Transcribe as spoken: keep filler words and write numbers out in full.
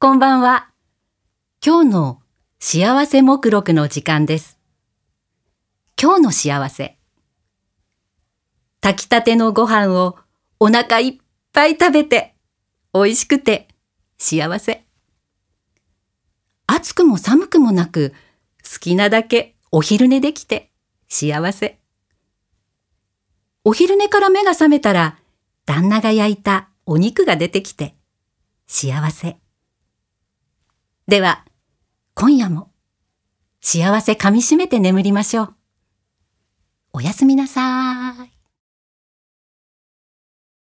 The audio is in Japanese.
こんばんは。今日の幸せ目録の時間です。今日の幸せ。炊きたてのご飯をお腹いっぱい食べて、美味しくて幸せ。暑くも寒くもなく、好きなだけお昼寝できて幸せ。お昼寝から目が覚めたら、旦那が焼いたお肉が出てきて幸せ。では、今夜も幸せかみしめて眠りましょう。おやすみなさーい。